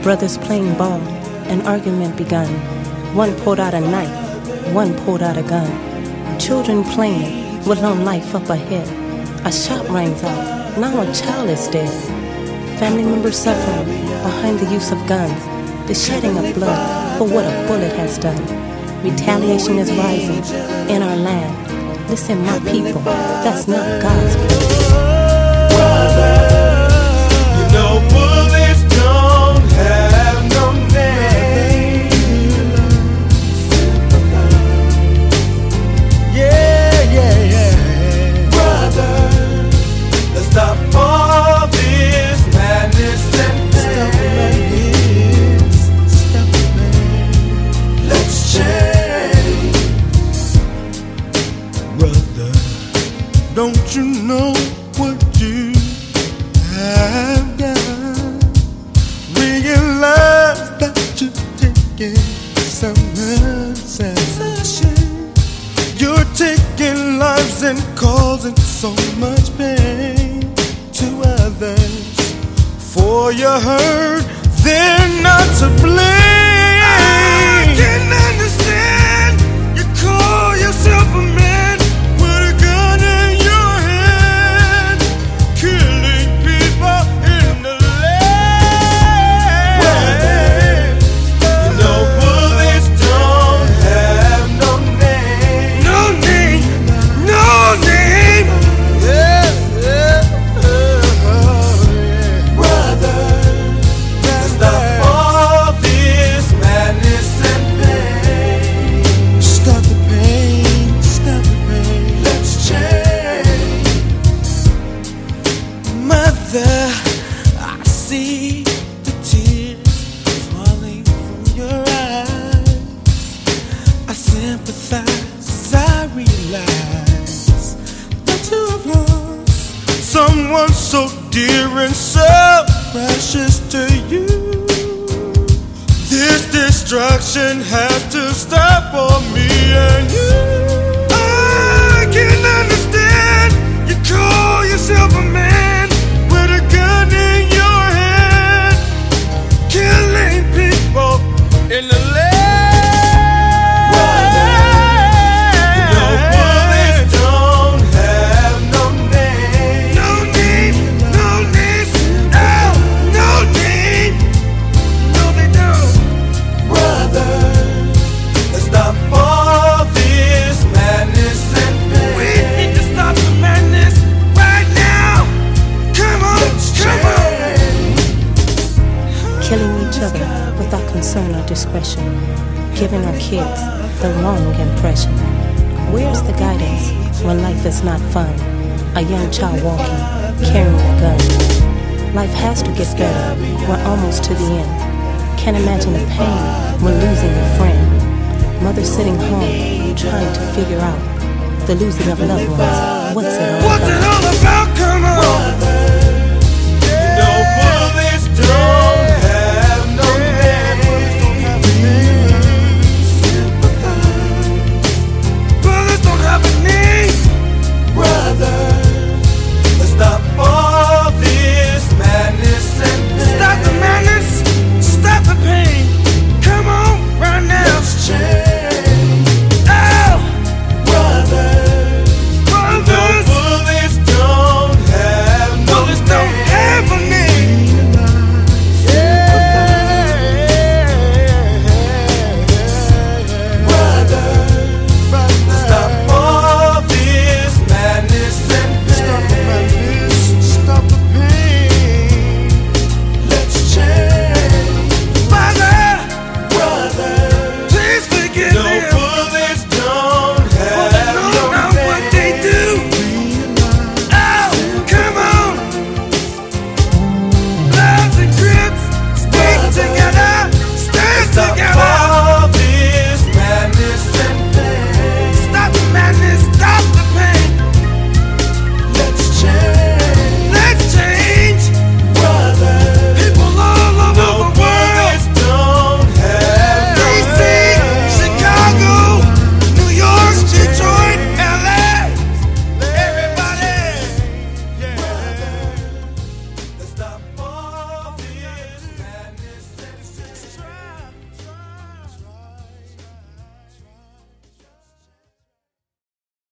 Brothers playing ball, an argument begun. One pulled out a knife, one pulled out a gun. Children playing with no life up ahead. A shot rings out, now a child is dead. Family members suffering behind the use of guns. The shedding of blood for what a bullet has done. Retaliation is rising in our land. Listen, my people, that's not God's plan. Brother, you know bullets don't have no name. Yeah. Brother, let's stop all this madness and pain. Stop the pain. Let's change. Brother, don't you know what you have done? Realize that you're taking someone's possession. You're taking lives and causing so much pain to others. For your hurt, they're not to blame. I can understand. You call yourself a man with a gun in your hand, killing people in the land. You know bullets don't have no name. No name, no name. Brother, let's stop all this madness and pain. Stop the pain, stop the pain. Let's change. Mother, I see the tears falling from your eyes. I sympathize as I realize that you have lost someone so dear and so precious to you. This destruction has to stop for me and you. I can understand. You call yourself a man with a gun in your hand, killing people in the land. You know bullets don't have no name. No name, no name, no name. No, they don't. Brother, let's stop all this madness and pain. We need to stop the madness right now. Come on, come on. Killing each other without concern or discretion, giving our kids the wrong impression. Where's the guidance when life is not fun? A young child walking, carrying a gun. Life has to get better, we're almost to the end. Can't imagine the pain when losing a friend. Mother sitting home, trying to figure out the losing of loved ones. What's it all about?